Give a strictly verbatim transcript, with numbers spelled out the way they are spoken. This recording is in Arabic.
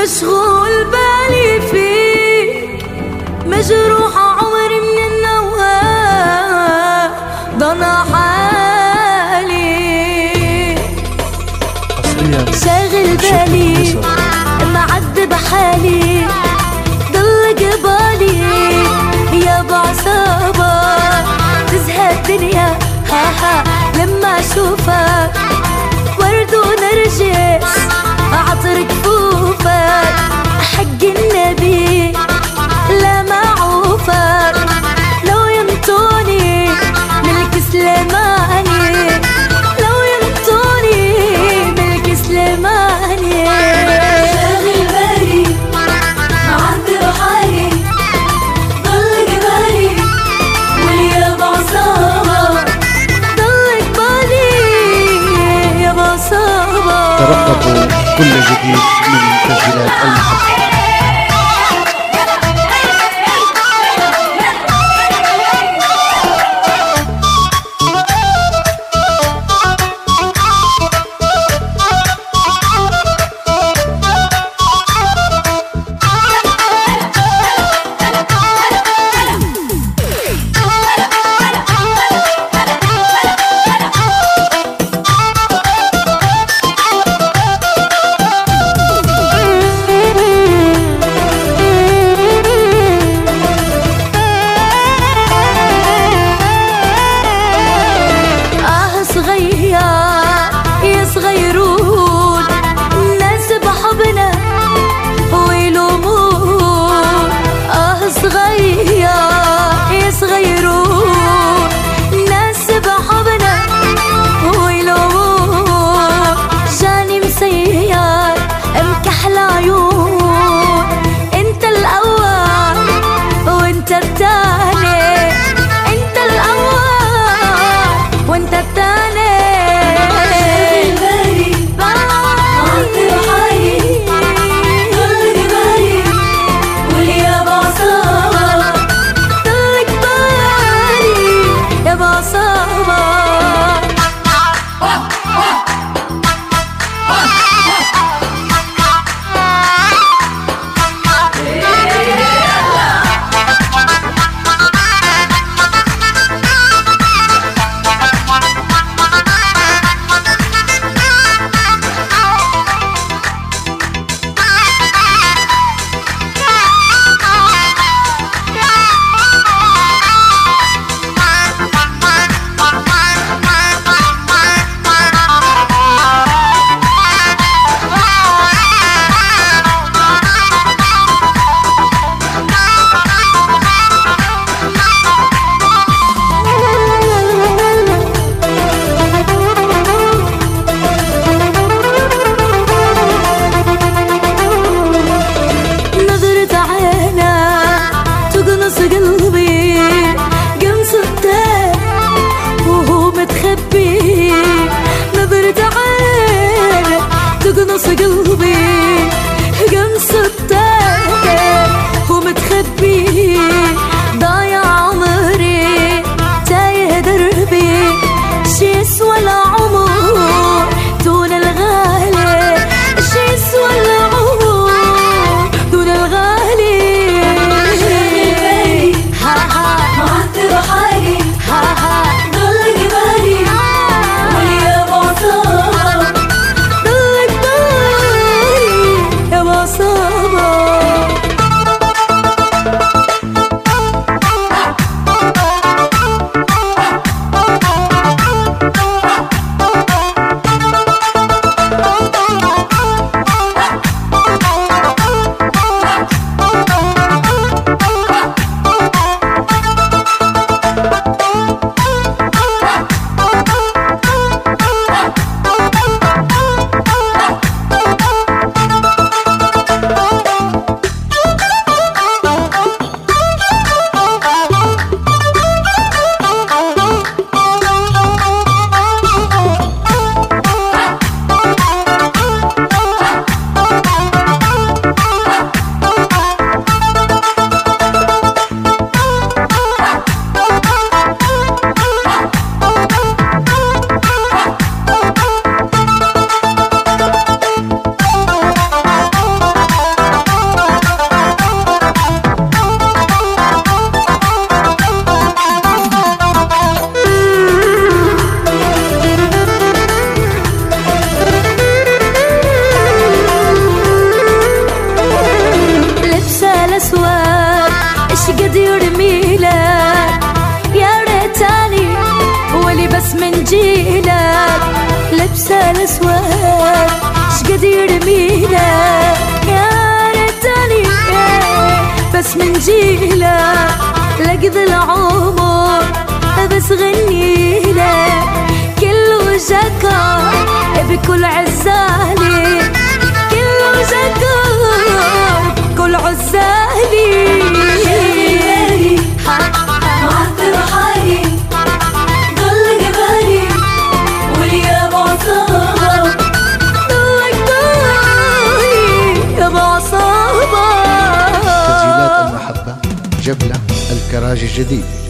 مشغول بالي فيك، مجروحة عمري من النواه ضنا حالي، شاغل بالي معذب حالي، ضل قبالي يا بعصابك، تزهق الدنيا ها ها لما اشوفك، ورد ونرجس عطر كفوفك، حق النبي لا معوفك، لو ينطوني ملك سليماني، لو ينطوني ملك سليماني، شاغل بالي معذب حالي، ضل قبالي واليا بعصابك، ضل قبالي يا بعصابك. ترقبوا كل جديد من تسجيلات المحطة. بس من جيلك لقضي العمر بس غنيلك كل وجهك بكل عزالي كل وجهك بكل عزالي معطر حالي ضل جبالي ويا بعصابة ضلك ضلي يا بعصابة. تسجيلات المحبة جبلة الكراج الجديد.